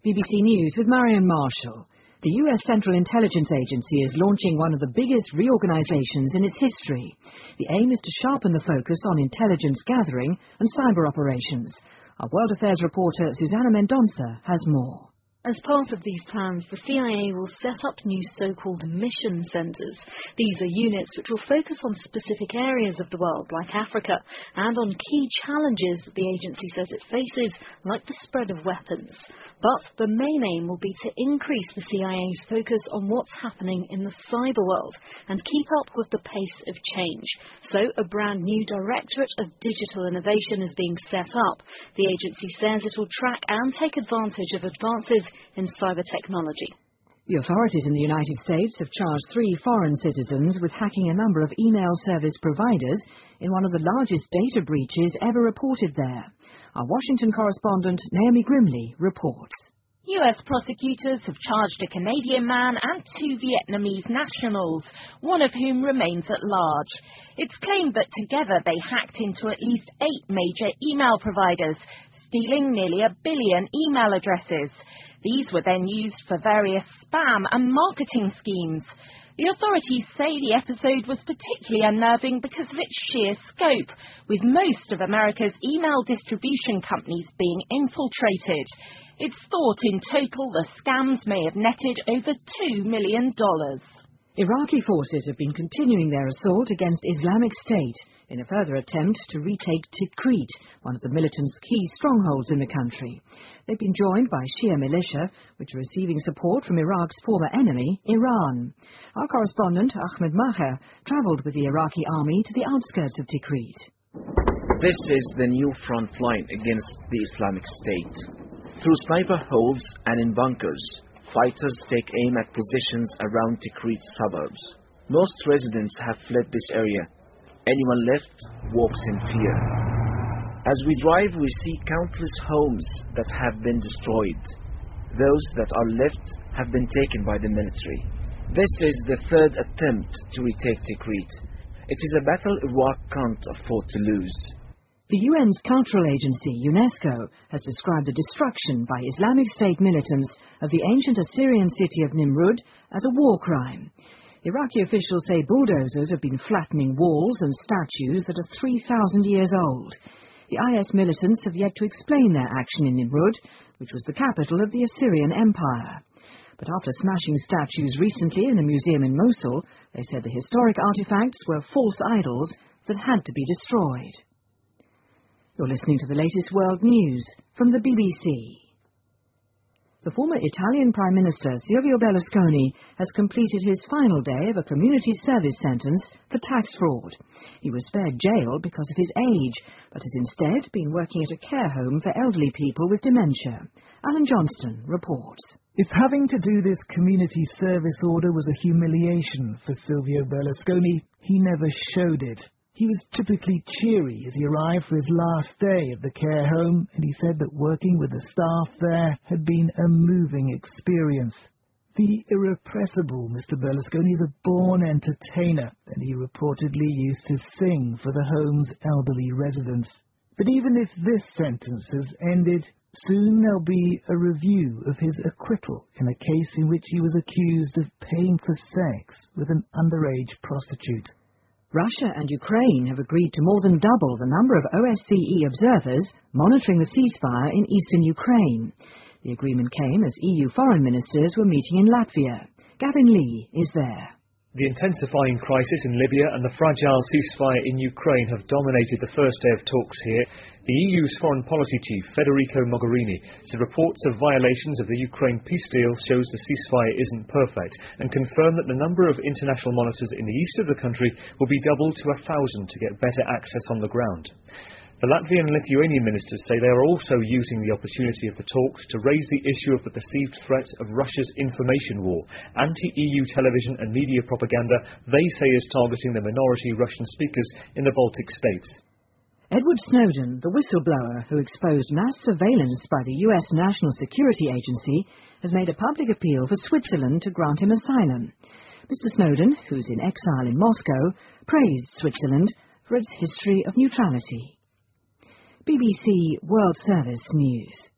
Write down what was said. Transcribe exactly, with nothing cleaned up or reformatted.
B B C News with Marion Marshall. The U S Central Intelligence Agency is launching one of the biggest reorganizations in its history. The aim is to sharpen the focus on intelligence gathering and cyber operations. Our World Affairs reporter Susana Mendonça has more. As part of these plans, the C I A will set up new so-called mission centres. These are units which will focus on specific areas of the world, like Africa, and on key challenges that the agency says it faces, like the spread of weapons. But the main aim will be to increase the C I A's focus on what's happening in the cyber world and keep up with the pace of change. So a brand new Directorate of Digital Innovation is being set up. The agency says it will track and take advantage of advances in cyber technology. The authorities in the United States have charged three foreign citizens with hacking a number of email service providers in one of the largest data breaches ever reported there. Our Washington correspondent Naomi Grimley reports. U S prosecutors have charged a Canadian man and two Vietnamese nationals, one of whom remains at large. It's claimed that together they hacked into at least eight major email providers, stealing nearly a billion email addresses. These were then used for various spam and marketing schemes. The authorities say the episode was particularly unnerving because of its sheer scope, with most of America's email distribution companies being infiltrated. It's thought in total the scams may have netted over two million dollars. Iraqi forces have been continuing their assault against Islamic State in a further attempt to retake Tikrit, one of the militants' key strongholds in the country. They've been joined by Shia militia, which are receiving support from Iraq's former enemy, Iran. Our correspondent, Ahmed Maher, travelled with the Iraqi army to the outskirts of Tikrit. This is the new front line against the Islamic State. Through sniper holes and in bunkers, fighters take aim at positions around Tikrit's suburbs. Most residents have fled this area. Anyone left walks in fear. As we drive, we see countless homes that have been destroyed. Those that are left have been taken by the military. This is the third attempt to retake Tikrit. It is a battle Iraq can't afford to lose. The U N's cultural agency, UNESCO, has described the destruction by Islamic State militants of the ancient Assyrian city of Nimrud as a war crime. Iraqi officials say bulldozers have been flattening walls and statues that are three thousand years old. The I S militants have yet to explain their action in Nimrud, which was the capital of the Assyrian Empire. But after smashing statues recently in a museum in Mosul, they said the historic artifacts were false idols that had to be destroyed. You're listening to the latest world news from the B B C. The former Italian Prime Minister Silvio Berlusconi has completed his final day of a community service sentence for tax fraud. He was spared jail because of his age, but has instead been working at a care home for elderly people with dementia. Alan Johnston reports. If having to do this community service order was a humiliation for Silvio Berlusconi, he never showed it. He was typically cheery as he arrived for his last day of the care home, and he said that working with the staff there had been a moving experience. The irrepressible Mister Berlusconi is a born entertainer, and he reportedly used to sing for the home's elderly residents. But even if this sentence has ended, soon there'll be a review of his acquittal in a case in which he was accused of paying for sex with an underage prostitute. Russia and Ukraine have agreed to more than double the number of O S C E observers monitoring the ceasefire in eastern Ukraine. The agreement came as E U foreign ministers were meeting in Latvia. Gavin Lee is there. The intensifying crisis in Libya and the fragile ceasefire in Ukraine have dominated the first day of talks here. The E U's foreign policy chief, Federico Mogherini, said reports of violations of the Ukraine peace deal shows the ceasefire isn't perfect, and confirmed that the number of international monitors in the east of the country will be doubled to a thousand to get better access on the ground. The Latvian and Lithuanian ministers say they are also using the opportunity of the talks to raise the issue of the perceived threat of Russia's information war. Anti-E U television and media propaganda they say is targeting the minority Russian speakers in the Baltic states. Edward Snowden, the whistleblower who exposed mass surveillance by the U S National Security Agency, has made a public appeal for Switzerland to grant him asylum. Mister Snowden, who's in exile in Moscow, praised Switzerland for its history of neutrality. B B C World Service News.